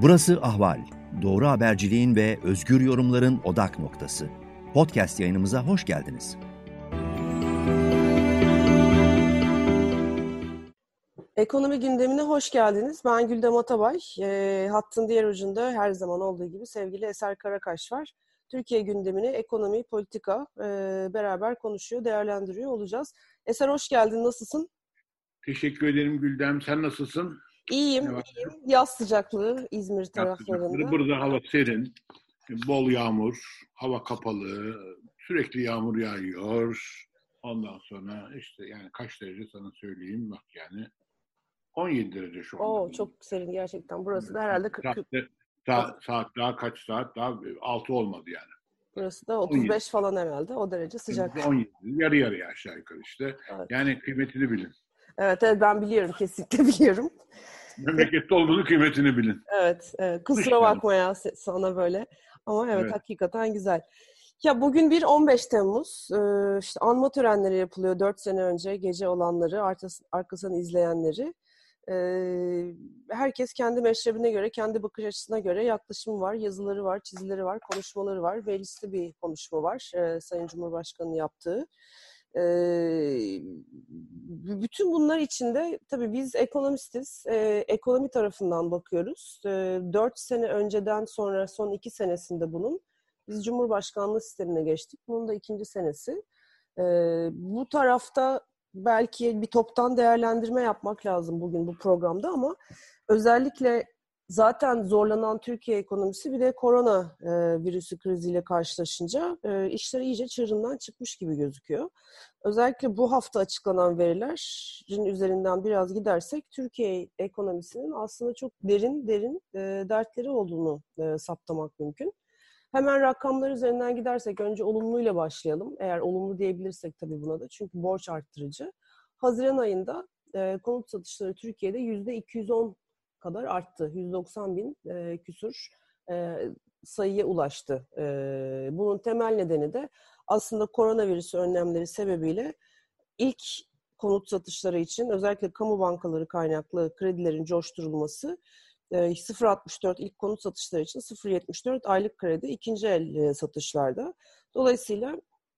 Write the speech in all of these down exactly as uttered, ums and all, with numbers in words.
Burası Ahval. Doğru haberciliğin ve özgür yorumların odak noktası. Podcast yayınımıza hoş geldiniz. Ekonomi gündemine hoş geldiniz. Ben Güldem Atabay. E, hattın diğer ucunda her zaman olduğu gibi sevgili Eser Karakaş var. Türkiye gündemini, ekonomi, politika e, beraber konuşuyor, değerlendiriyor olacağız. Eser hoş geldin. Nasılsın? Teşekkür ederim Güldem. Sen nasılsın? İyiyim, iyiyim. Yaz sıcaklığı İzmir taraflarında. Burada hava serin, bol yağmur, hava kapalı, sürekli yağmur yağıyor. Ondan sonra işte yani kaç derece sana söyleyeyim bak yani on yedi derece şu anda. Oo, çok serin gerçekten. Burası da herhalde kırk. Saatte, saat, saat daha kaç saat daha altı olmadı yani. Burası da otuz beş on yedi falan herhalde. O derece sıcak. on yedi yarı yarıya aşağı yukarı işte. Evet. Yani kıymetini bilin. Evet, evet ben biliyorum. Kesinlikle biliyorum. Memlekette olduğunu kıymetini bilin. Evet, evet. Kusura bakma ya sana böyle. Ama evet, evet. Hakikaten güzel. Ya bugün bir on beş Temmuz. Ee, işte anma törenleri yapılıyor dört sene önce gece olanları, arkasını izleyenleri. Ee, herkes kendi meşrebine göre, kendi bakış açısına göre yaklaşımı var, yazıları var, çizileri var, konuşmaları var. Mecliste bir konuşma var e, Sayın Cumhurbaşkanı'nın yaptığı. Ee, bütün bunlar içinde tabii biz ekonomistiz, ee, ekonomi tarafından bakıyoruz. Ee, dört sene önceden sonra son iki senesinde bunun biz Cumhurbaşkanlığı sistemine geçtik. Bunun da ikinci senesi. Ee, bu tarafta belki bir toptan değerlendirme yapmak lazım bugün bu programda ama özellikle zaten zorlanan Türkiye ekonomisi bir de korona e, virüsü kriziyle karşılaşınca e, işler iyice çığırından çıkmış gibi gözüküyor. Özellikle bu hafta açıklanan verilerin üzerinden biraz gidersek Türkiye ekonomisinin aslında çok derin derin e, dertleri olduğunu e, saptamak mümkün. Hemen rakamlar üzerinden gidersek önce olumluyla başlayalım. Eğer olumlu diyebilirsek tabii buna da. Çünkü borç arttırıcı. Haziran ayında e, konut satışları Türkiye'de yüzde iki yüz on kadar arttı. yüz doksan bin e, küsur e, sayıya ulaştı. E, bunun temel nedeni de aslında koronavirüs önlemleri sebebiyle ilk konut satışları için özellikle kamu bankaları kaynaklı kredilerin coşturulması, sıfır virgül altmış dört ilk konut satışları için sıfır virgül yetmiş dört aylık kredi ikinci el satışlarda. Dolayısıyla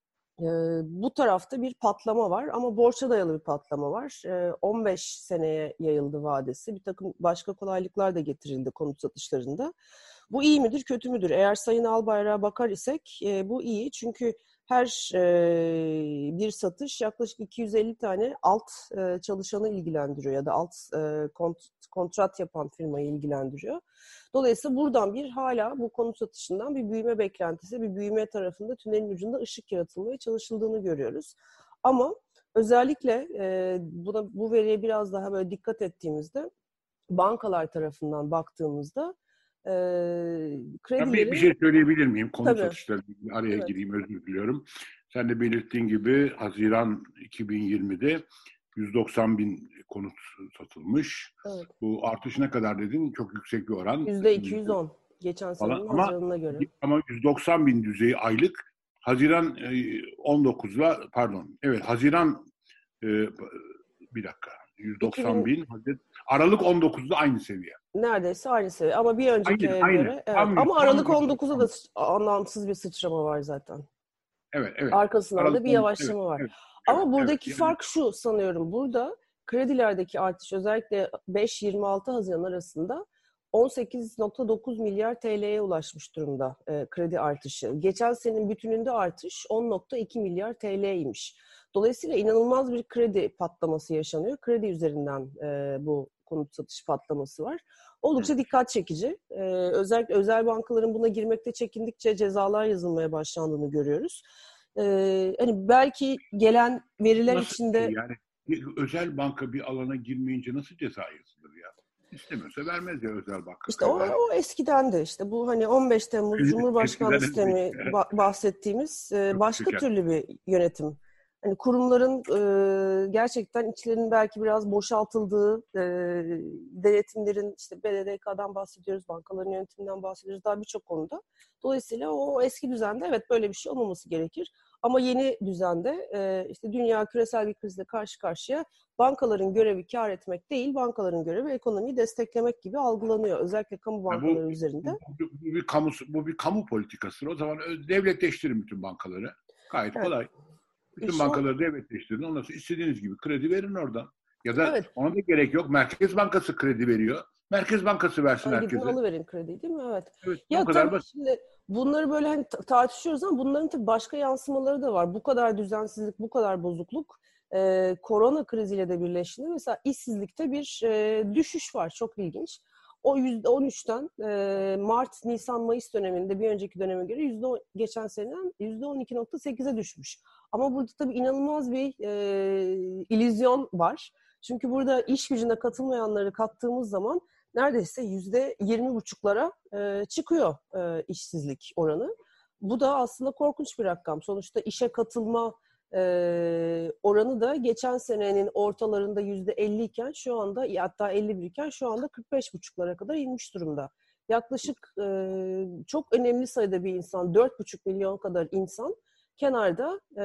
bu tarafta bir patlama var ama borça dayalı bir patlama var. on beş seneye yayıldı vadesi. Bir takım başka kolaylıklar da getirildi konut satışlarında. Bu iyi midir, kötü müdür? Eğer Sayın Albayrak'a bakar isek bu iyi. Çünkü her bir satış yaklaşık iki yüz elli tane alt çalışanı ilgilendiriyor ya da alt kontrat yapan firmayı ilgilendiriyor. Dolayısıyla buradan bir hala bu konut satışından bir büyüme beklentisi, bir büyüme tarafında tünelin ucunda ışık yaratılmaya çalışıldığını görüyoruz. Ama özellikle buna, bu veriye biraz daha böyle dikkat ettiğimizde bankalar tarafından baktığımızda e, kredilerin... Bir, bir şey söyleyebilir miyim? Konut Tabii. satışlarıyla araya Evet. gireyim, özür diliyorum. Sen de belirttiğin gibi Haziran iki bin yirmide yüz doksan bin konut satılmış. Evet. Bu artış ne kadar dedin? Çok yüksek bir oran. yüzde iki yüz on. Geçen senenin ama, Haziran'ına göre. Ama yüz doksan bin düzeyi aylık. Haziran on dokuzla pardon. Evet Haziran e, bir dakika. yüz doksan bin. Aralık on dokuzda aynı seviye. Neredeyse aynı seviye ama bir önceki aynı, aya aynı. göre. Evet. Tam, ama tam, Aralık on dokuzda da anlamsız bir sıçrama var zaten. Evet, evet. Arkasından Aralık da bir yavaşlama evet, var. Evet, ama evet, buradaki evet, fark şu sanıyorum. Burada kredilerdeki artış özellikle beş yirmi altı Haziran arasında on sekiz virgül dokuz milyar T L'ye ulaşmış durumda e, kredi artışı. Geçen senenin bütününde artış on virgül iki milyar T L'ymiş. Dolayısıyla inanılmaz bir kredi patlaması yaşanıyor. Kredi üzerinden e, bu konut satış patlaması var. Oldukça Hı. dikkat çekici. Ee, özellikle özel bankaların buna girmekte çekindikçe cezalar yazılmaya başlandığını görüyoruz. Ee, hani belki gelen veriler nasıl içinde... Şey yani özel banka bir alana girmeyince nasıl ceza yazılır ya? İstemiyorsa vermez ya özel banka. İşte o, o eskidendi. İşte bu hani on beş Temmuz Cumhurbaşkanlığı sistemi bahsettiğimiğimiz başka türlü bir yönetim. Hani kurumların e, gerçekten içlerinin belki biraz boşaltıldığı, e, denetimlerin işte B D D K'dan bahsediyoruz, bankaların yönetiminden bahsediyoruz daha birçok konuda. Dolayısıyla o, o eski düzende evet böyle bir şey olmaması gerekir. Ama yeni düzende e, işte dünya küresel bir krizle karşı karşıya, bankaların görevi kar etmek değil, bankaların görevi ekonomiyi desteklemek gibi algılanıyor. Özellikle kamu bankaları yani bu, üzerinde. Bu, bu, bu bir kamu bu bir kamu politikası. O zaman devletleştirin bütün bankaları. Gayet Evet. kolay. Bütün İşin, bankaları devletleştirin. Ondan sonra istediğiniz gibi kredi verin oradan. Ya da evet. ona da gerek yok. Merkez Bankası kredi veriyor. Merkez Bankası versin Yani gidin herkese. alıverin krediyi, değil mi? Evet. Evet, o Ya kadar tabii basit. şimdi bunları böyle hani tartışıyoruz ama bunların tabii başka yansımaları da var. Bu kadar düzensizlik, bu kadar bozukluk e, korona kriziyle de birleştiğinde mesela işsizlikte bir e, düşüş var. Çok ilginç. O yüzde on üçten e, Mart, Nisan, Mayıs döneminde bir önceki döneme göre yüzde geçen seneden yüzde on iki nokta sekize düşmüş. Ama burada tabii inanılmaz bir e, illüzyon var. Çünkü burada iş gücüne katılmayanları kattığımız zaman neredeyse yüzde yirmi buçuklara e, çıkıyor e, işsizlik oranı. Bu da aslında korkunç bir rakam. Sonuçta işe katılma e, oranı da geçen senenin ortalarında yüzde elli iken şu anda, hatta elli bir iken şu anda kırk beş buçuklara kadar inmiş durumda. Yaklaşık e, çok önemli sayıda bir insan, dört buçuk milyon kadar insan kenarda e,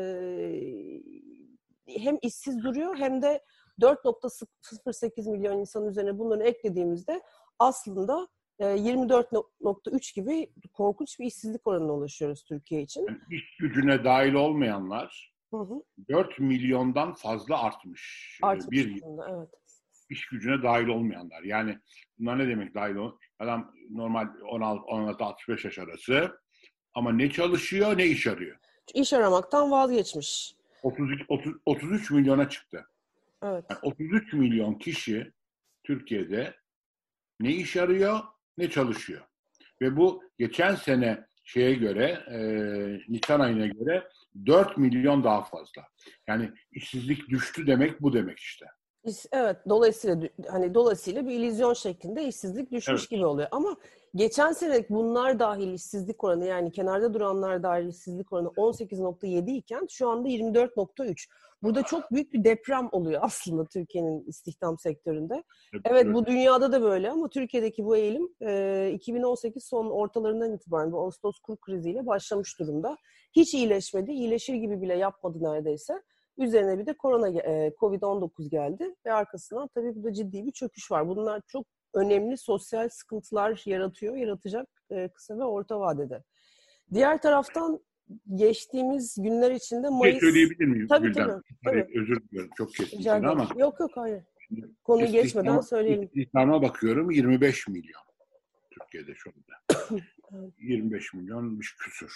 hem işsiz duruyor hem de dört nokta sıfır sekiz milyon insan üzerine bunları eklediğimizde aslında yirmi dört nokta üç gibi korkunç bir işsizlik oranına ulaşıyoruz Türkiye için. Yani iş gücüne dahil olmayanlar Hı hı. dört milyondan fazla artmış. Artmış Bir yıl. durumda, evet. İş gücüne dahil olmayanlar. Yani bunlar ne demek dahil ol? Adam normal on altı altmış beş yaş arası ama ne çalışıyor ne iş arıyor. İş aramaktan vazgeçmiş. otuz, otuz, otuz üç milyona çıktı. Evet. Yani otuz üç milyon kişi Türkiye'de ne iş arıyor ne çalışıyor. Ve bu geçen sene şeye göre, e, Nisan ayına göre dört milyon daha fazla. Yani işsizlik düştü demek bu demek işte. Evet, dolayısıyla hani dolayısıyla bir illüzyon şeklinde işsizlik düşmüş Evet. gibi oluyor. Ama geçen sene bunlar dahil işsizlik oranı, yani kenarda duranlar dahil işsizlik oranı on sekiz nokta yedi iken şu anda yirmi dört nokta üç. Burada çok büyük bir deprem oluyor aslında Türkiye'nin istihdam sektöründe. Evet, evet, bu dünyada da böyle ama Türkiye'deki bu eğilim iki bin on sekiz son ortalarından itibaren bu Ağustos kur kriziyle başlamış durumda. Hiç iyileşmedi, iyileşir gibi bile yapmadı neredeyse. Üzerine bir de korona, kovid on dokuz geldi ve arkasından tabii burada ciddi bir çöküş var. Bunlar çok önemli sosyal sıkıntılar yaratıyor, yaratacak kısa ve orta vadede. Diğer taraftan geçtiğimiz günler içinde Mayıs... Bir şey söyleyebilir miyim tabii, Gülden? tabii, Hayır, tabii. özür diliyorum. Çok kestim Rica seni ederim. ama. Yok yok hayır. Konuyu istihdam, geçmeden söyleyelim. İstihdama bakıyorum yirmi beş milyon Türkiye'de şu anda. yirmi beş milyon bir küsür.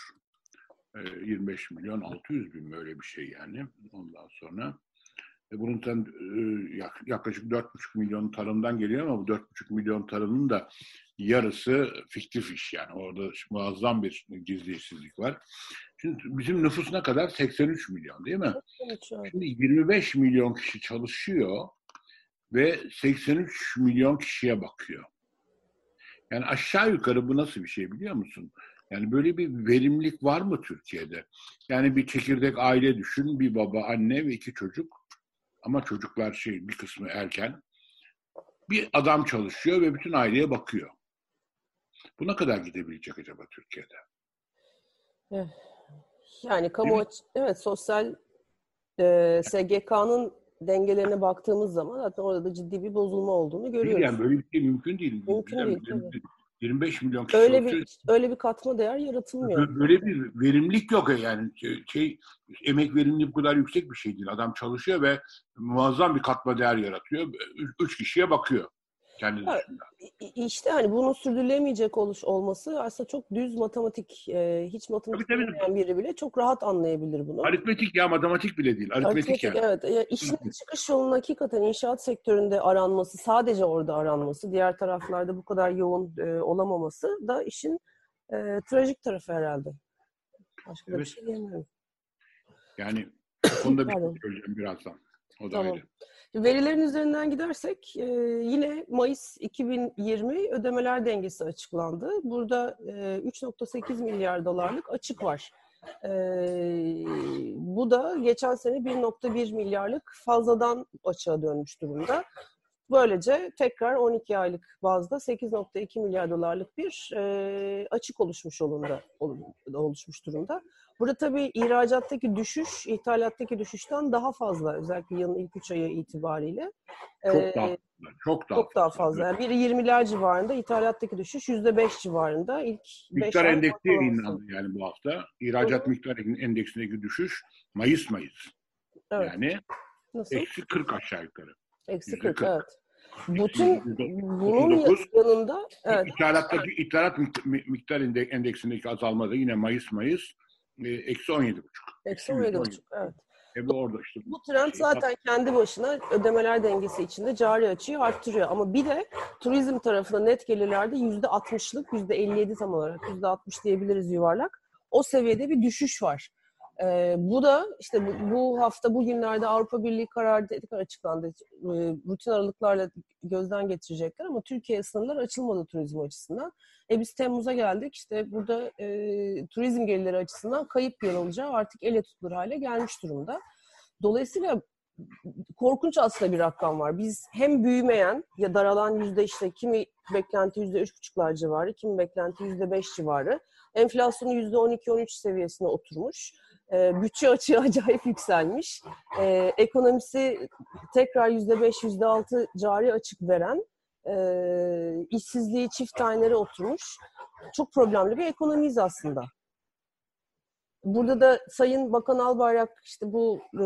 yirmi beş milyon altı yüz bin böyle bir şey yani. Ondan sonra bunun tam, yaklaşık dört buçuk milyon tarımdan geliyor ama bu dört buçuk milyon tarımın da yarısı fiktif iş yani. Orada muazzam bir gizli işsizlik var. Şimdi bizim nüfus ne kadar? seksen üç milyon değil mi? Şimdi yirmi beş milyon kişi çalışıyor ve seksen üç milyon kişiye bakıyor. Yani aşağı yukarı bu nasıl bir şey biliyor musun? Yani böyle bir verimlilik var mı Türkiye'de? Yani bir çekirdek aile düşün, bir baba, anne ve iki çocuk. Ama çocuklar şey, bir kısmı erken. Bir adam çalışıyor ve bütün aileye bakıyor. Bu ne kadar gidebilecek acaba Türkiye'de? Yani kamu aç- evet sosyal e, S G K'nın dengelerine baktığımız zaman zaten orada da ciddi bir bozulma olduğunu görüyoruz. Yani böyle bir şey mümkün değil. Mümkün değil tabii. yirmi beş milyon kişi öyle çalışıyor. bir öyle bir katma değer yaratılmıyor. Böyle bir verimlilik yok yani. Şey, emek verimliliği bu kadar yüksek bir şey değil. Adam çalışıyor ve muazzam bir katma değer yaratıyor. Üç kişiye bakıyor kendi ya, dışında. İşte hani bunun sürdürülemeyecek oluş olması aslında çok düz matematik, e, hiç matematik Tabii, tabii. bilmeyen biri bile çok rahat anlayabilir bunu. Aritmetik ya, matematik bile değil. Aritmetik, Aritmetik yani. Evet. Ya, işin çıkış yolunun hakikaten inşaat sektöründe aranması, sadece orada aranması, diğer taraflarda bu kadar yoğun e, olamaması da işin e, trajik tarafı herhalde. Başka da Evet. bir şey diyemiyorum. Yani bu konuda bir şey Pardon. söyleyeceğim birazdan. O da Tamam. ayrı. Verilerin üzerinden gidersek e, yine Mayıs iki bin yirmi ödemeler dengesi açıklandı. Burada e, üç nokta sekiz milyar dolarlık açık var. E, bu da geçen sene bir nokta bir milyarlık fazladan açığa dönmüş durumda. Böylece tekrar on iki aylık bazda sekiz nokta iki milyar dolarlık bir e, açık oluşmuş olunda, oluşmuş durumda. Burada tabii ihracattaki düşüş, ithalattaki düşüşten daha fazla, özellikle yılın ilk üç ayı itibariyle. Çok e, daha çok daha çok daha fazla. fazla. Yani biri yirmiler civarında, ithalattaki düşüş yüzde beş civarında. İlk Miktar endeksi yayınlandı yani bu hafta. İhracat Hı. miktar endeksindeki düşüş Mayıs Mayıs. Evet. Yani Nasıl? eksi kırk aşağı yukarı. Eksi kırk, evet. Bütün yüzde bunun otuz dokuz. yanında evet. İthalattaki ithalat miktar endeksindeki azalma da yine Mayıs Mayıs e, eksi on yedi buçuk. Eksi on yedi buçuk, evet. E bu orada işte. Bu trend zaten kendi başına ödemeler dengesi içinde cari açığı arttırıyor. Ama bir de turizm tarafında net gelirlerde yüzde altmışlık, yüzde elli yedi tam olarak, yüzde altmış diyebiliriz yuvarlak. O seviyede bir düşüş var. Ee, bu da işte bu, bu hafta bugünlerde Avrupa Birliği kararı açıklandı. Ee, rutin aralıklarla gözden geçirecekler ama Türkiye sınırları açılmadı turizm açısından. E biz Temmuz'a geldik. İşte burada e, turizm gelirleri açısından kayıp yer olacağı artık elle tutulur hale gelmiş durumda. Dolayısıyla korkunç aslında bir rakam var. Biz hem büyümeyen ya daralan yüzde işte kimi beklenti yüzde üç buçuklar civarı, kimi beklenti yüzde beş civarı. Enflasyonu yüzde on iki on üç seviyesine oturmuş. E, bütçe açığı acayip yükselmiş. E, ekonomisi tekrar yüzde beş yüzde altı cari açık veren, e, işsizliği çift tanelere oturmuş. Çok problemli bir ekonomiyiz aslında. Burada da Sayın Bakan Albayrak işte bu e,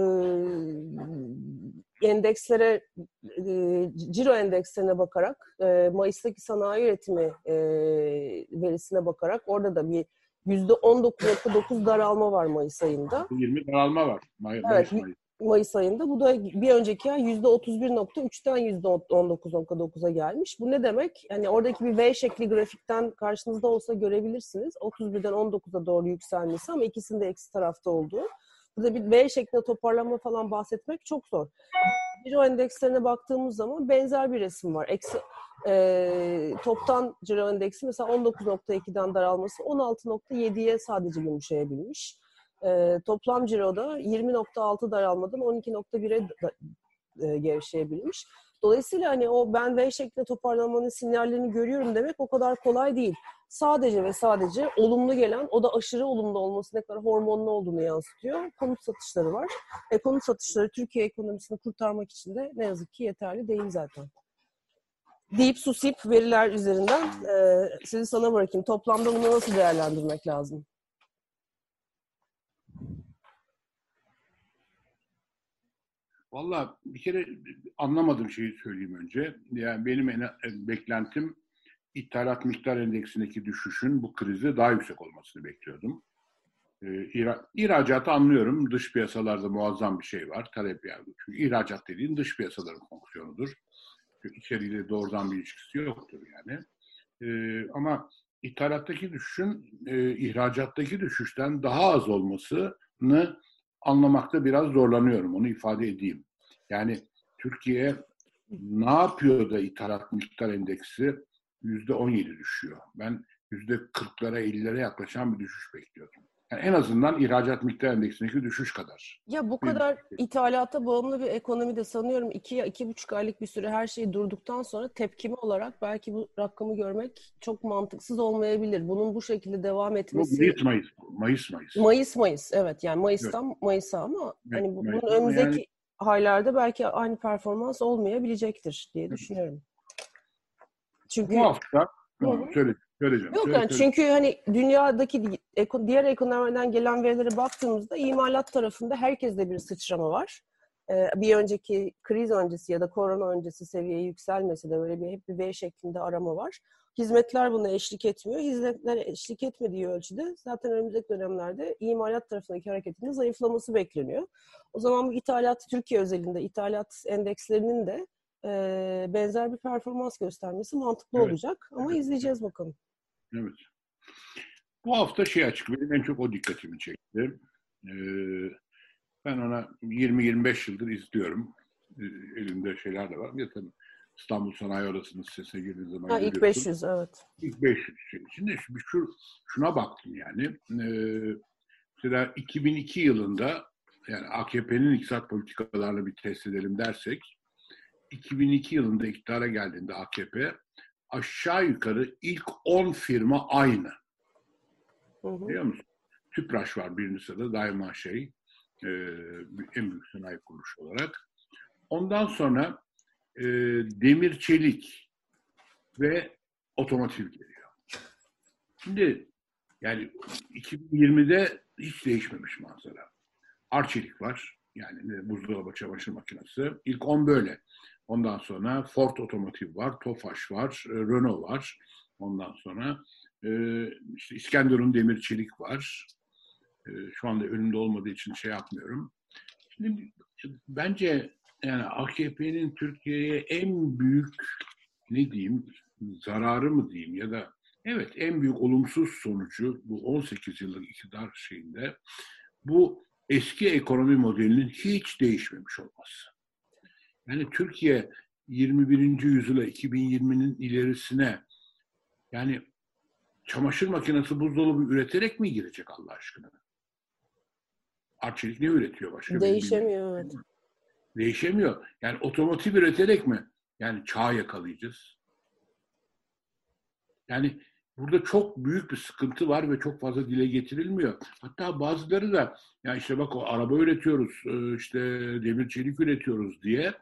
endekslere, e, ciro endekslerine bakarak, e, Mayıs'taki sanayi üretimi e, verisine bakarak orada da bir yüzde on dokuz nokta dokuz daralma var Mayıs ayında. yirmi daralma var. May- Evet, Mayıs, Mayıs. Mayıs ayında. Bu da bir önceki ay yüzde otuz bir nokta üçten yüzde on dokuz nokta dokuza gelmiş. Bu ne demek? Yani oradaki bir V şekli grafikten karşınızda olsa görebilirsiniz. otuz birden on dokuza doğru yükselmesi ama ikisinin de eksi tarafta olduğu. Burada bir V şeklinde toparlanma falan bahsetmek çok zor. Ciro endekslerine baktığımız zaman benzer bir resim var. Eksi, e, toptan ciro endeksi mesela on dokuz nokta ikiden daralması on altı nokta yediye sadece yumuşayabilmiş. E, toplam ciroda yirmi nokta altı daralmadan on iki nokta bire da, e, gevşeyebilmiş. Dolayısıyla hani o ben V şeklinde toparlanmanın sinyallerini görüyorum demek o kadar kolay değil. Sadece ve sadece olumlu gelen, o da aşırı olumlu olması ne kadar hormonlu olduğunu yansıtıyor. Konut satışları var. E, konut satışları Türkiye ekonomisini kurtarmak için de ne yazık ki yeterli değil zaten. Deyip susip veriler üzerinden e, sizi sana bırakayım. Toplamda bunu nasıl değerlendirmek lazım? Vallahi bir kere anlamadığım şeyi söyleyeyim önce. Yani benim en, beklentim ithalat miktar endeksindeki düşüşün bu krizde daha yüksek olmasını bekliyordum. Ee, ihra, ihracatı anlıyorum. Dış piyasalarda muazzam bir şey var. Talep yani. Çünkü ihracat dediğin dış piyasaların fonksiyonudur. Çünkü içeriğiyle doğrudan bir ilişkisi yoktur yani. Ee, ama ithalattaki düşüşün e, ihracattaki düşüşten daha az olmasını anlamakta biraz zorlanıyorum. Onu ifade edeyim. Yani Türkiye ne yapıyor da ithalat miktar endeksi yüzde on yedi düşüyor. Ben yüzde kırklara ellilere yaklaşan bir düşüş bekliyordum. Yani en azından ihracat miktar endeksindeki düşüş kadar. Ya bu kadar ithalata bağımlı bir ekonomide sanıyorum iki ya iki buçuk aylık bir süre her şey durduktan sonra tepkime olarak belki bu rakamı görmek çok mantıksız olmayabilir. Bunun bu şekilde devam etmesi... Mayıs Mayıs. Mayıs Mayıs. Mayıs Mayıs evet yani Mayıs'tan evet. Mayıs'a ama evet, hani bu, bunun önümüzdeki yani... aylarda belki aynı performans olmayabilecektir diye düşünüyorum. Çünkü bu hafta söyle, söyleyeceğim. Yok söyle, yani söyle. çünkü hani dünyadaki diğer ekonomilerden gelen verilere baktığımızda imalat tarafında herkeste bir sıçrama var. Ee, bir önceki kriz öncesi ya da korona öncesi seviyeye yükselmesi de böyle bir hep bir V şeklinde arama var. Hizmetler buna eşlik etmiyor. Hizmetler eşlik etmediği ölçüde zaten önümüzdeki dönemlerde imalat tarafındaki hareketinin zayıflaması bekleniyor. O zaman bu ithalat, Türkiye özelinde ithalat endekslerinin de e, benzer bir performans göstermesi mantıklı evet. olacak. Ama evet. izleyeceğiz bakalım. Evet. Bu hafta şey açık, benim en çok o dikkatimi çekti. Ee, ben ona yirmi yirmi beş yıldır izliyorum. Ee, elimde şeyler de var. Bir tabii İstanbul Sanayi Odası'nın sitesine girdiğiniz zaman ha, görüyorsun. İlk beş yüz, evet. İlk beş yüz. Şimdi şu, şuna baktım yani. Ee, mesela iki bin iki yılında yani A K P'nin iktisat politikalarını bir test edelim dersek iki bin iki yılında iktidara geldiğinde A K P aşağı yukarı ilk on firma aynı. Hı hı. Biliyor musun? Tüpraş var birinci sırada daima şey e, en büyük sanayi kuruluşu olarak. Ondan sonra e, demir çelik ve otomotiv geliyor. Şimdi yani iki bin yirmide hiç değişmemiş manzara. Arçelik var. Yani buzdolabı, çamaşır makinesi. İlk on böyle. Ondan sonra Ford Otomotiv var, Tofaş var, Renault var. Ondan sonra e, işte İskenderun Demir Çelik var. E, şu anda önümde olmadığı için şey yapmıyorum. Şimdi bence yani A K P'nin Türkiye'ye en büyük ne diyeyim zararı mı diyeyim ya da evet en büyük olumsuz sonucu bu on sekiz yıllık iktidar şeyinde bu eski ekonomi modelinin hiç değişmemiş olması. Yani Türkiye yirmi birinci yüzyıla iki bin yirminin ilerisine yani çamaşır makinesi, buzdolabı üreterek mi girecek Allah aşkına? Arçelik ne üretiyor başka? Değişemiyor evet. Değişemiyor. Yani otomotiv üreterek mi? Yani çağı yakalayacağız. Yani burada çok büyük bir sıkıntı var ve çok fazla dile getirilmiyor. Hatta bazıları da ya işte bak o araba üretiyoruz, işte demir çelik üretiyoruz diye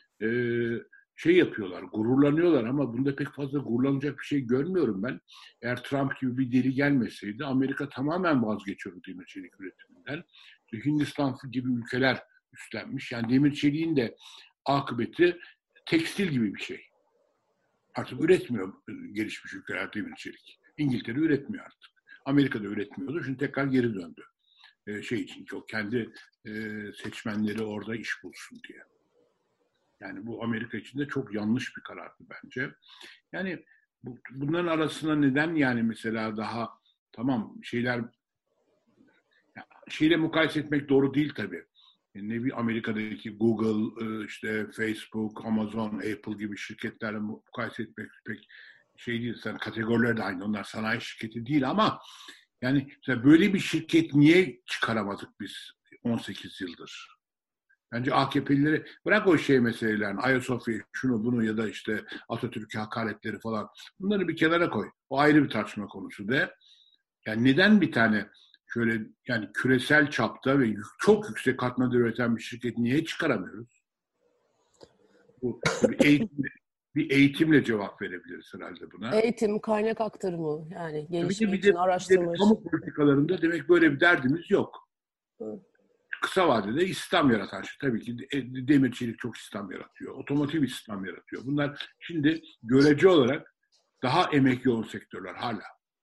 şey yapıyorlar, gururlanıyorlar ama bunda pek fazla gururlanacak bir şey görmüyorum ben. Eğer Trump gibi bir deli gelmeseydi Amerika tamamen vazgeçiyordu demir çelik üretiminden. Hindistan gibi ülkeler üstlenmiş. Yani demir çeliğin de akıbeti tekstil gibi bir şey. Artık üretmiyor gelişmiş ülkeler demir çelik. İngiltere üretmiyor artık. Amerika'da üretmiyordu. Şimdi tekrar geri döndü. Ee, şey için ki o kendi e, seçmenleri orada iş bulsun diye. Yani bu Amerika için de çok yanlış bir karardı bence. Yani bu, bunların arasında neden yani mesela daha tamam şeyler şeyle mukayese etmek doğru değil tabii. Ne bir Amerika'daki Google, işte Facebook, Amazon, Apple gibi şirketlerle mukayese etmek pek şey değil. Sen kategoriler de aynı. Onlar sanayi şirketi değil ama yani böyle bir şirket niye çıkaramadık biz on sekiz yıldır? Bence A K P'lileri bırak o şey meselelerini, Ayasofya, şunu bunu ya da işte Atatürk'e hakaretleri falan. Bunları bir kenara koy. O ayrı bir tartışma konusu de. Yani neden bir tane şöyle yani küresel çapta ve çok yüksek katmada üreten bir şirket niye çıkaramıyoruz? Bu bir eğitimle, bir eğitimle cevap verebiliriz herhalde buna. Eğitim, kaynak aktarımı yani gelişim bir için, de, araştırma bir de kamu politikalarında demek böyle bir derdimiz yok. Hı. Kısa vadede istihdam yaratan şey. Tabii ki demir çelik çok istihdam yaratıyor. Otomotiv istihdam yaratıyor. Bunlar şimdi görece olarak daha emek yoğun sektörler hala.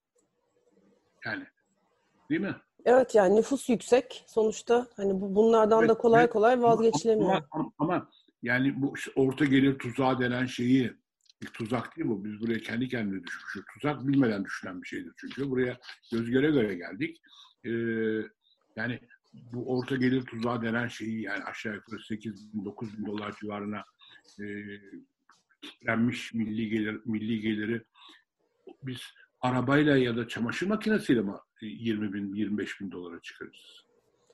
Yani değil mi? Evet yani nüfus yüksek. Sonuçta hani bu bunlardan evet, da kolay evet. kolay vazgeçilemiyor. Ama, ama, ama yani bu orta gelir tuzağı denen şeyi bir tuzak değil bu. Biz buraya kendi kendine düşmüşüz. Tuzak bilmeden düşünen bir şeydir çünkü. Buraya göz göre göre geldik. Ee, yani bu orta gelir tuzağı denen şeyi yani aşağı yukarı sekiz bin dokuz bin dolar civarına e, kitlenmiş milli gelir milli geliri biz arabayla ya da çamaşır makinesiyle mi yirmi bin yirmi beş bin dolara çıkarırız?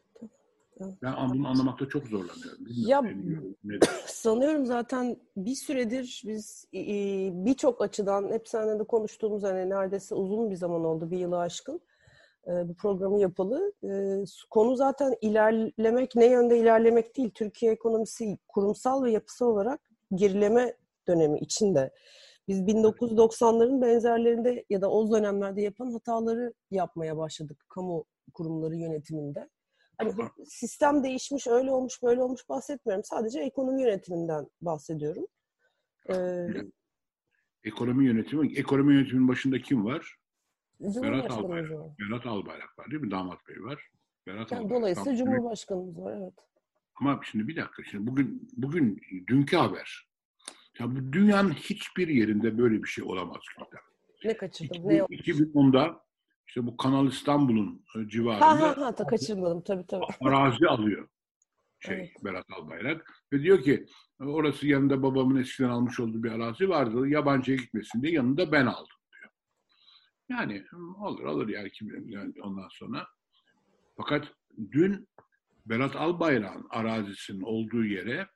Ben bunu anlamakta çok zorlanıyorum. Ya sanıyorum zaten bir süredir biz birçok açıdan hep seninle de konuştuğumuz hani neredeyse uzun bir zaman oldu, bir yılı aşkın bu programı yapalı. Konu zaten ilerlemek, ne yönde ilerlemek değil. Türkiye ekonomisi kurumsal ve yapısal olarak gerileme dönemi içinde. Biz bin dokuz yüz doksanların benzerlerinde ya da o dönemlerde yapan hataları yapmaya başladık kamu kurumları yönetiminde. Hani sistem değişmiş, öyle olmuş, böyle olmuş bahsetmiyorum. Sadece ekonomi yönetiminden bahsediyorum. Ee, ekonomi yönetimi, ekonomi yönetiminin başında kim var? Berat Cumhurbaşkanımız Albayrak. var. Berat Albayrak var değil mi? Damat Bey var. Berat Yani Albayrak. dolayısıyla Damat Cumhurbaşkanımız var, evet. Ama şimdi bir dakika, şimdi bugün bugün dünkü haber. Ya bu dünyanın hiçbir yerinde böyle bir şey olamaz. Ne kaçırdım? iki bin, Ne iki bin onda işte bu Kanal İstanbul'un civarında ha ha ha da kaçırmadım tabii tabii. Arazi alıyor şey evet. Berat Albayrak ve diyor ki orası yanında babamın eskiden almış olduğu bir arazi vardı. Yabancıya gitmesin diye yanında ben aldım diyor. Yani olur olur yani kim yani ondan sonra. Fakat dün Berat Albayrak'ın arazisinin olduğu yere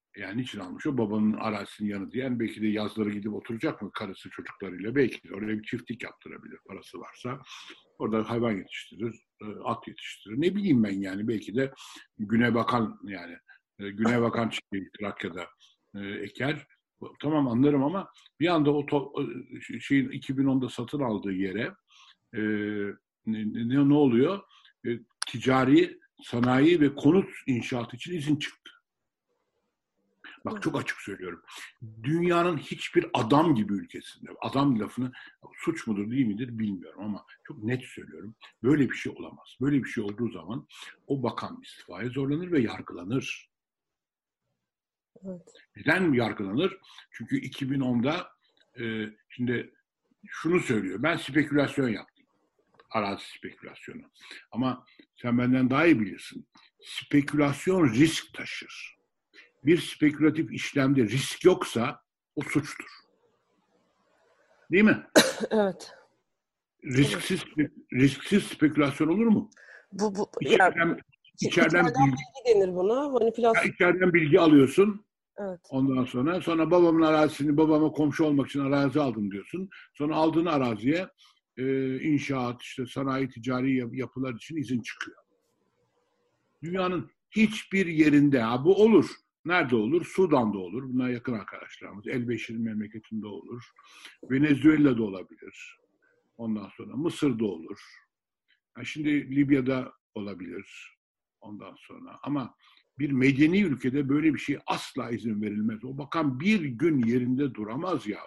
Yani niçin almış o? Babanın arazisinin yanı diye. Yani belki de yazları gidip oturacak mı karısı çocuklarıyla? Belki de oraya bir çiftlik yaptırabilir parası varsa. Orada hayvan yetiştirir, at yetiştirir. Ne bileyim ben yani. Belki de güne bakan yani güne bakan çiftliği Trakya'da e, eker. Tamam anlarım ama bir anda o to, şeyin iki bin onda satın aldığı yere e, ne, ne, ne oluyor? E, ticari, sanayi ve konut inşaatı için izin çıktı. Bak çok açık söylüyorum. Dünyanın hiçbir adam gibi ülkesinde, adam lafını suç mudur değil midir bilmiyorum ama çok net söylüyorum. Böyle bir şey olamaz. Böyle bir şey olduğu zaman o bakan istifaya zorlanır ve yargılanır. Evet. Neden yargılanır? Çünkü iki bin onda e, şimdi şunu söylüyor. Ben spekülasyon yaptım. Arazi spekülasyonu. Ama sen benden daha iyi bilirsin. Spekülasyon risk taşır. Bir spekülatif işlemde risk yoksa o suçtur. Değil mi? Evet. Risksiz risksiz spekülasyon olur mu? Bu bu İçeriden, yani, içeriden, içeriden bilgi, bilgi denir buna. Manipülasyon. içeriden bilgi alıyorsun. Evet. Ondan sonra sonra babamın arazisini babama komşu olmak için arazi aldım diyorsun. Sonra aldığın araziye e, inşaat, işte sanayi, ticari yapılar için izin çıkıyor. Dünyanın hiçbir yerinde ha, bu olur. Nerede olur? Sudan'da olur. Bunlar yakın arkadaşlarımız. Elbeşir'in memleketinde olur. Venezuela'da olabilir. Ondan sonra Mısır'da olur. Ha, şimdi Libya'da olabilir. Ondan sonra. Ama bir medeni ülkede böyle bir şey asla izin verilmez. O bakan bir gün yerinde duramaz ya.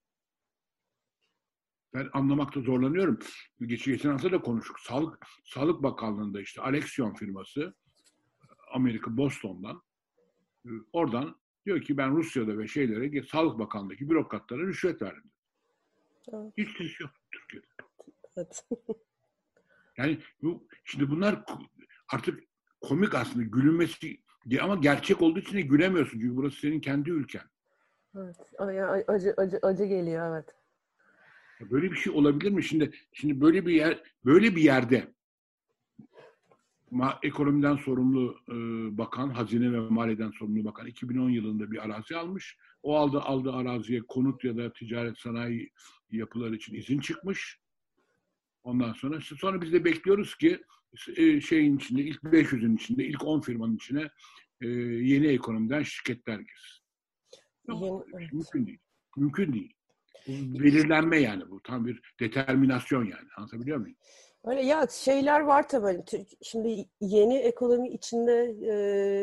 Ben anlamakta zorlanıyorum. Geçen, geçen hafta da konuştuk. Sağlık, Sağlık Bakanlığı'nda işte Alexion firması Amerika Boston'dan oradan diyor ki ben Rusya'da ve şeylere Sağlık Bakanlığı'ndaki bürokratlara rüşvet verdim. Evet. Hiç risk yok Türkiye'de. Evet. Yani bu, şimdi bunlar artık komik aslında gülünmesi ama gerçek olduğu için de gülemiyorsun çünkü burası senin kendi ülken. Evet. Acı acı acı geliyor evet. Böyle bir şey olabilir mi? Şimdi şimdi böyle bir yer böyle bir yerde ekonomiden sorumlu e, bakan, hazine ve maliyeden sorumlu bakan iki bin on yılında bir arazi almış. O aldı aldığı araziye konut ya da ticaret sanayi yapıları için izin çıkmış. Ondan sonra sonra biz de bekliyoruz ki e, şeyin içinde ilk beş yüzün içinde ilk on firmanın içine e, yeni ekonomiden şirketler girsin. Yeni, evet. Mümkün değil. Mümkün değil. Bu belirlenme yani bu. Tam bir determinasyon yani. Anlatabiliyor muyum? Öyle ya şeyler var tabii. Şimdi yeni ekonomi içinde e,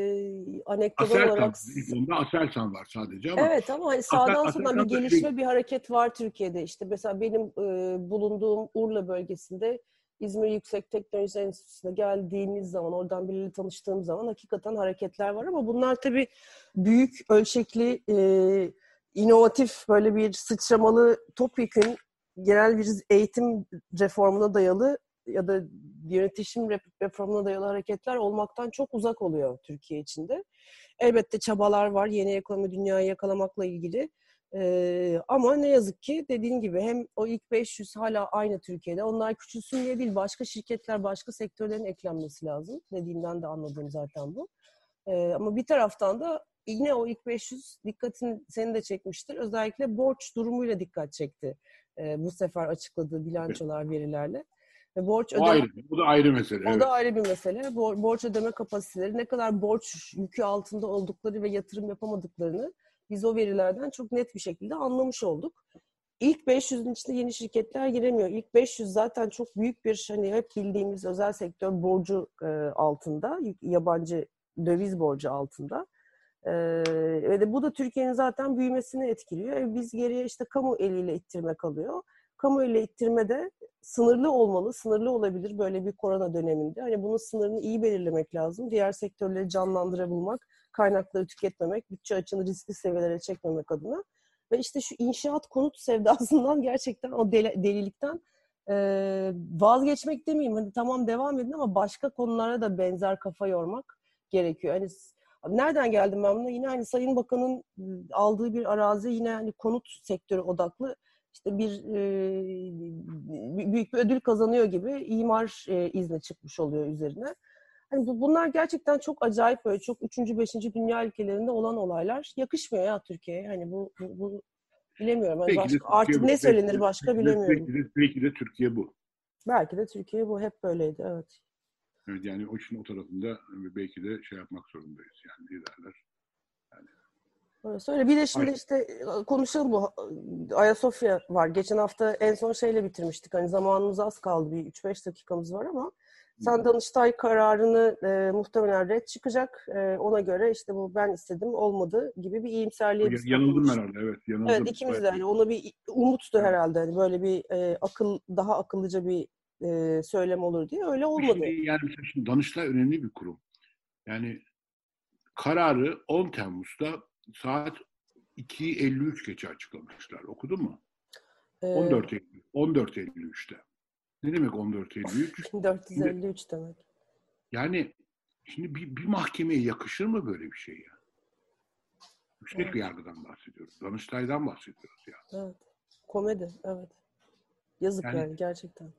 anekdot olarak... Onda Aselsan var sadece ama... Evet ama hani sağdan soldan bir gelişme, şey... bir hareket var Türkiye'de. İşte mesela benim e, bulunduğum Urla bölgesinde İzmir Yüksek Teknoloji Enstitüsü'ne geldiğimiz zaman, oradan biriyle tanıştığım zaman hakikaten hareketler var ama bunlar tabii büyük ölçekli, e, inovatif, böyle bir sıçramalı, topyekün genel bir eğitim reformuna dayalı ya da yönetişim reformuna dayalı hareketler olmaktan çok uzak oluyor Türkiye içinde. Elbette çabalar var yeni ekonomi dünyayı yakalamakla ilgili. Ee, ama ne yazık ki dediğin gibi hem o ilk beş yüz hala aynı Türkiye'de. Onlar küçülsün diye değil, başka şirketler, başka sektörlerin eklenmesi lazım. Dediğinden de anladığım zaten bu. Ee, ama bir taraftan da yine o ilk beş yüz dikkatini seni de çekmiştir. Özellikle borç durumuyla dikkat çekti. Ee, bu sefer açıkladığı bilançolar, verilerle. Ve borç o, ödeme, ayrı, o da ayrı mesele. O evet. da ayrı bir mesele. Borç ödeme kapasiteleri, ne kadar borç yükü altında oldukları ve yatırım yapamadıklarını biz o verilerden çok net bir şekilde anlamış olduk. İlk beş yüzün içinde yeni şirketler giremiyor. İlk beş yüz zaten çok büyük bir, hani hep bildiğimiz özel sektör borcu e, altında, yabancı döviz borcu altında. E, ve de bu da Türkiye'nin zaten büyümesini etkiliyor. E, biz geriye işte kamu eliyle ittirme kalıyor. Kamu ile ittirme de sınırlı olmalı, sınırlı olabilir böyle bir korona döneminde. Hani bunun sınırını iyi belirlemek lazım. Diğer sektörleri canlandırabilmek, kaynakları tüketmemek, bütçe açığını riskli seviyelere çekmemek adına. Ve işte şu inşaat konut sevdasından, gerçekten o deli, delilikten e, vazgeçmek demeyeyim. Hani tamam devam edin ama başka konulara da benzer kafa yormak gerekiyor. Hani nereden geldim ben buna? Yine hani Sayın Bakan'ın aldığı bir arazi, yine hani konut sektörü odaklı, işte bir e, büyük bir ödül kazanıyor gibi imar e, izni çıkmış oluyor üzerine. hani bu, bunlar gerçekten çok acayip, böyle çok üçüncü, beşinci dünya ülkelerinde olan olaylar. Yakışmıyor ya Türkiye'ye. Hani bu, bu, bu bilemiyorum. Hani Belki de başka, artık Türkiye bu. ne Belki söylenir de, başka belki de, bilemiyorum. belki de, belki de Türkiye bu. Belki de Türkiye bu. Hep böyleydi. Evet. Evet, yani o işin o tarafında belki de şey yapmak zorundayız. Yani liderler. Yani. Öyle. Bir de şimdi Ay. işte konuşalım bu. Ayasofya var. Geçen hafta en son şeyle bitirmiştik. Hani zamanımız az kaldı. Bir üç beş dakikamız var ama sen Danıştay kararını e, muhtemelen red çıkacak. E, ona göre işte bu ben istedim olmadı gibi bir iyimserliğe biz Yanıldım kapılmıştık. herhalde, evet. Yanıldım. Evet, ikimiz de yani ona bir umuttu evet. herhalde. Hani böyle bir e, akıl daha akıllıca bir e, söylem olur diye. Öyle olmadı. Şimdi, yani şimdi Danıştay önemli bir kurum. Yani kararı on Temmuz'da saat iki elli üç geçe açıklamışlar. Okudun mu? Ee, on dört elli üçte. Ne demek on dört elli üç? bin dört yüz elli üç şimdi, demek. Yani şimdi bir, bir mahkemeye yakışır mı böyle bir şey ya? Yüksek evet. bir yargıdan bahsediyoruz. Danıştay'dan bahsediyoruz yani. Evet. Komedi, evet. Yazık yani, yani gerçekten.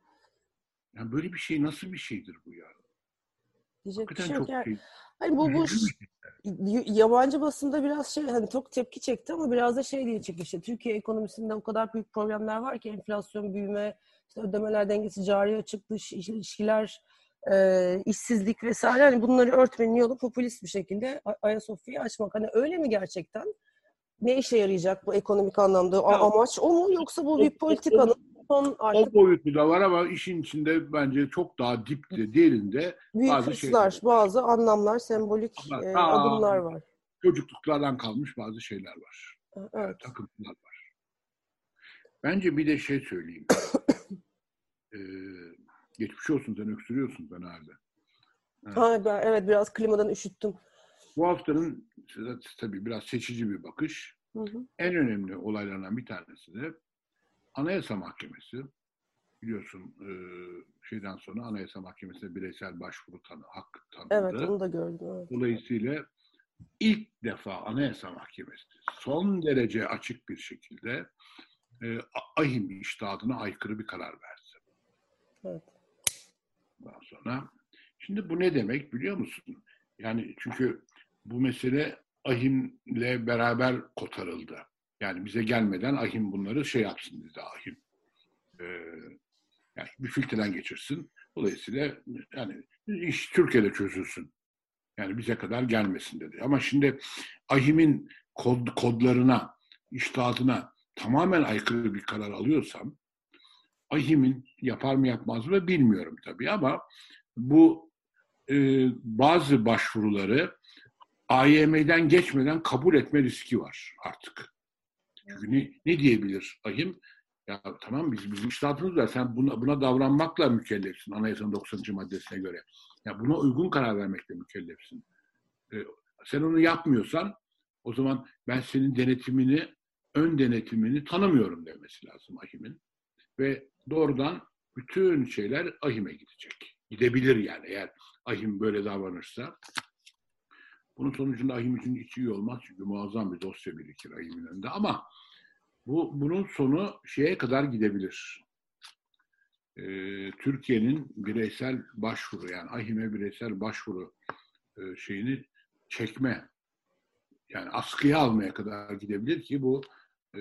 Yani böyle bir şey nasıl bir şeydir bu ya? Diyecek Hakikaten bir şey yok. Yani, şey, hani bu, bu yabancı basında biraz şey, hani çok tepki çekti ama biraz da şey diye çekti. İşte Türkiye ekonomisinde o kadar büyük problemler var ki, enflasyon, büyüme, işte ödemeler dengesi, cari açık, dış ilişkiler, e, işsizlik vesaire. Hani bunları örtmenin yolu popülist bir şekilde Ayasofya'yı açmak. Hani öyle mi gerçekten? Ne işe yarayacak bu ekonomik anlamda? Ya, amaç o mu, yoksa bu o, bir politikanın son artık... O boyutu da var ama işin içinde bence çok daha dipte, derinde büyük bazı hırslar, şeyler, bazı anlamlar, sembolik ama, e, adımlar var. Çocukluklardan kalmış bazı şeyler var. Evet. Yani, takıntılar var. Bence bir de şey söyleyeyim. ee, geçmiş olsun, sen öksürüyorsun ben halde. Evet. Ha, ben, evet, biraz klimadan üşüttüm. Bu haftanın tabii biraz seçici bir bakış. Hı hı. En önemli olaylardan bir tanesi de Anayasa Mahkemesi. Biliyorsun e, şeyden sonra Anayasa Mahkemesi'ne bireysel başvuru tanı, hakkı tanındı. Evet, onu da gördüm. Evet. Dolayısıyla ilk defa Anayasa Mahkemesi son derece açık bir şekilde e, ahim iştahına aykırı bir karar verdi. Evet. Daha sonra, şimdi bu ne demek biliyor musun? Yani çünkü bu mesele ahimle beraber kotarıldı. Yani bize gelmeden ahim bunları şey yapsın dedi ahim. Ee, yani bir filtreden geçirsin. Dolayısıyla yani iş Türkiye'de çözülsün. Yani bize kadar gelmesin dedi. Ama şimdi ahimin kod, kodlarına, iştahatına tamamen aykırı bir karar alıyorsam, ahimin yapar mı yapmaz mı bilmiyorum tabii ama bu e, bazı başvuruları A Y M'den geçmeden kabul etme riski var artık. Çünkü ne, ne diyebilir ahim? Ya tamam, biz bizim iştahatımız var. Sen buna, buna davranmakla mükellefsin Anayasanın doksanıncı maddesine göre. Ya buna uygun karar vermekle mükellefsin. Ee, sen onu yapmıyorsan o zaman ben senin denetimini, ön denetimini tanımıyorum demesi lazım ahimin. Ve doğrudan bütün şeyler ahime gidecek. Gidebilir yani eğer ahim böyle davranırsa. Bunun sonucunda ahim için hiç iyi olmaz çünkü muazzam bir dosya birikir ahimin önünde ama bu bunun sonu şeye kadar gidebilir. Ee, Türkiye'nin bireysel başvuru, yani ahime bireysel başvuru e, şeyini çekme, yani askıya almaya kadar gidebilir ki bu e,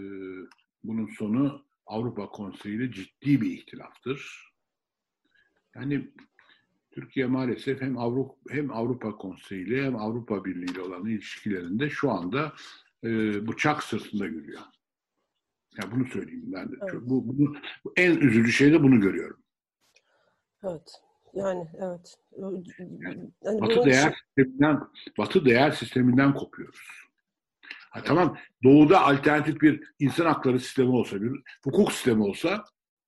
bunun sonu Avrupa Konseyi ile ciddi bir ihtilaftır. Yani Türkiye maalesef hem Avrupa hem Avrupa Konseyi ile hem Avrupa Birliği ile olan ilişkilerinde şu anda e, bıçak sırtında yürüyor. Ya bunu söyleyeyim ben de. Evet. Bu, bunu, bu en üzücü şey de bunu görüyorum. Evet. Yani evet. Yani, yani Batı değer için... sisteminden Batı değer sisteminden kopuyoruz. Ha, tamam, Doğu'da alternatif bir insan hakları sistemi olsa, bir hukuk sistemi olsa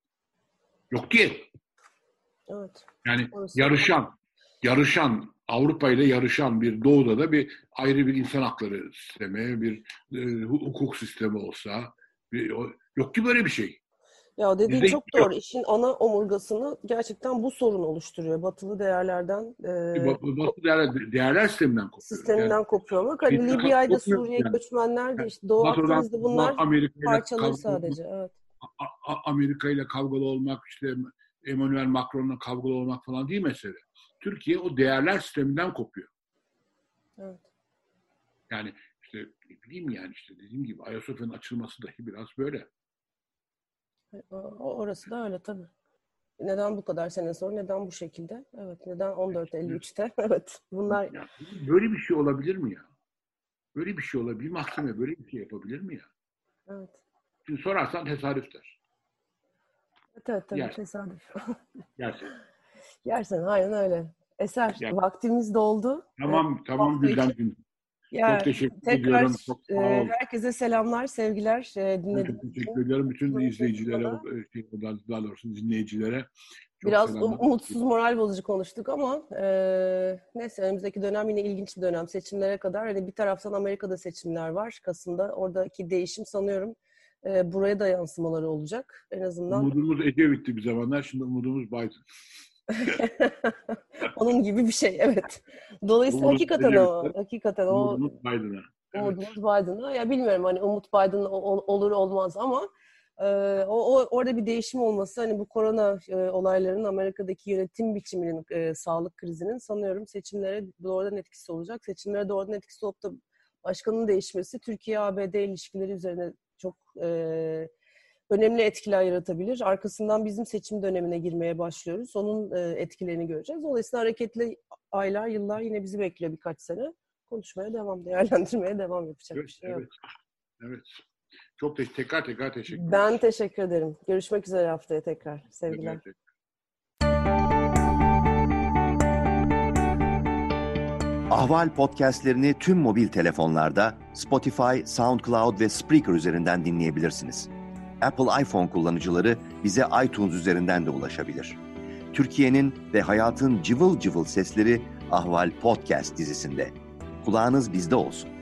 yok ki. Evet. Yani Orası yarışan, yarışan Avrupa ile yarışan bir Doğu'da da bir ayrı bir insan hakları sistemi, bir e, hukuk sistemi olsa, bir, o, yok ki böyle bir şey. Ya dediğin Bizde çok doğru. Yok. İşin ana omurgasını gerçekten bu sorun oluşturuyor. Batılı değerlerden e, Batılı değerler, değerler sisteminden kopuyor. Sisteminden yani, kopuyor ama hani Libya'da, Suriye yani. Göçmenler de işte Doğu Batı'dan, Akdeniz'de bunlar Amerika parçaları sadece. Evet. Amerika ile kavgalı olmak, işte Emmanuel Macron'la kavgalı olmak falan değil mesele. Türkiye o değerler sisteminden kopuyor. Evet. Yani işte ne bileyim yani işte dediğim gibi Ayasofya'nın açılması dahi biraz böyle. Orası da öyle tabii. Neden bu kadar sene sonra? Neden bu şekilde? Evet. Neden on dört elli üçte? Evet. Bunlar... Ya, böyle bir şey olabilir mi ya? Böyle bir şey olabilir. Mahkeme böyle bir şey yapabilir mi ya? Evet. Şimdi sorarsan tesadüfler. Evet, evet tabii Yersin. tesadüf. Yersin. Yersen aynen öyle. Eser, Yersin. vaktimiz doldu. Tamam, Ee, tamam Gülden'cim. Çok teşekkür tekrar, ediyorum. Çok sağ e, ol. herkese selamlar, sevgiler. E, Ben çok teşekkür ediyorum. Bütün izleyicilere, daha doğrusu dinleyicilere. Çok Biraz selamlar. umutsuz, moral bozucu konuştuk ama e, neyse önümüzdeki dönem yine ilginç bir dönem. Seçimlere kadar. Hani bir taraftan Amerika'da seçimler var Kasım'da. Oradaki değişim sanıyorum e, buraya da yansımaları olacak. En azından. Umudumuz Ecevit'ti bir zamanlar. Şimdi umudumuz Biden. Onun gibi bir şey, evet. Dolayısıyla umudumuz hakikaten o, hakikaten umudumuz o Biden'a. umudumuz evet. Biden'a. Ya bilmiyorum hani umut Biden olur olmaz ama e, o, o orada bir değişim olması hani bu korona e, olaylarının Amerika'daki yönetim biçiminin e, sağlık krizinin sanıyorum seçimlere doğrudan etkisi olacak. Seçimlere doğrudan etkisi olup da başkanın değişmesi Türkiye-A B D ilişkileri üzerine çok e, önemli etkiler yaratabilir. Arkasından bizim seçim dönemine girmeye başlıyoruz. Onun e, etkilerini göreceğiz. Dolayısıyla hareketli aylar, yıllar yine bizi bekliyor birkaç sene. Konuşmaya devam, değerlendirmeye devam yapacak evet, bir şey evet, yok. Evet. Çok te- tekrar tekrar teşekkür ederim. Ben teşekkür ederim. Görüşmek üzere haftaya tekrar. Sevgiler. Evet, evet. Ahval podcastlerini tüm mobil telefonlarda Spotify, SoundCloud ve Spreaker üzerinden dinleyebilirsiniz. Apple iPhone kullanıcıları bize iTunes üzerinden de ulaşabilir. Türkiye'nin ve hayatın cıvıl cıvıl sesleri Ahval Podcast dizisinde. Kulağınız bizde olsun.